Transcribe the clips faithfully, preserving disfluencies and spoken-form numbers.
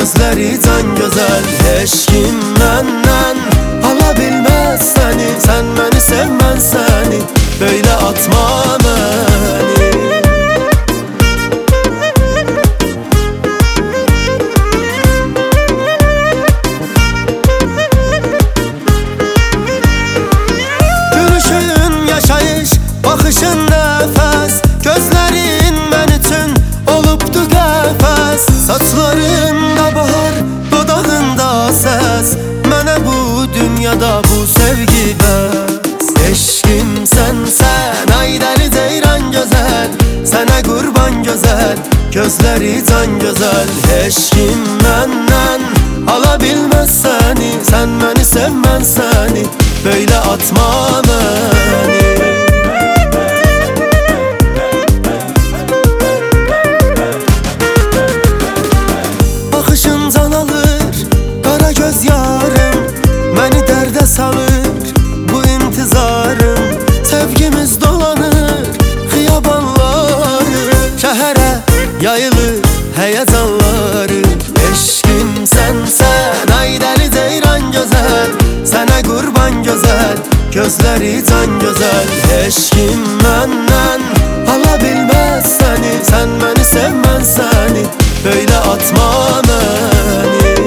gözleri can güzel. Heç kim menden alabilmez seni. Sen beni sevmen seni, böyle atma beni. Gülüşün yaşayış, bakışın nefes, gözlerin ben için olubdu qəfəs. Saçlarında bahar, dodağında ses, mənə bu dünyada bu sevgi bəs. Eşkim sen sen, ay deli ceyran güzel, sana kurban güzel, gözleri can güzel. Eşkim menden alabilmez seni, sen beni sevmen seni, böyle atma beni. Bakışın can alır, kara göz yarım, beni dərdə salır bu intizarım. Sevgimiz dolanır xiyabanları, şəhərə yayılır həyecanları. Eşkim sen sen, ay deli ceyran güzel, sana kurban güzel, gözleri can güzel. Eşkim menden alabilmez seni, sen beni sevmen seni, böyle atma beni.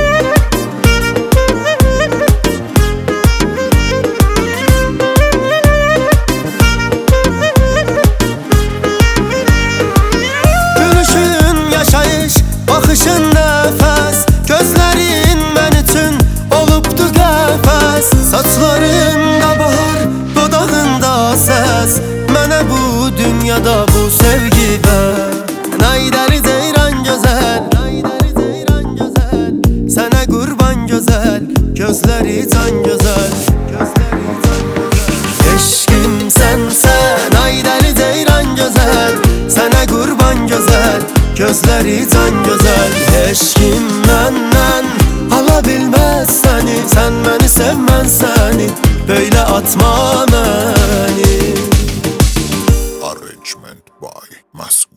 Gülüşün yaşayış, bakışın nefes, gözlerin ben için olubdu qəfəs. Saçlarında bahar, dodağında ses, mənə bu dünyada bu sevgi bəs. Ay deli ceyran güzel, ay deli ceyran güzel, sana kurban güzel, gözleri can güzel, gözleri can güzel. Eşkim sen sen, ay deli ceyran güzel, sana kurban güzel, gözleri can güzel. Eşkim menden alabilmez seni, sen beni sevmen seni, böyle atma beni. Arrangement by Mask.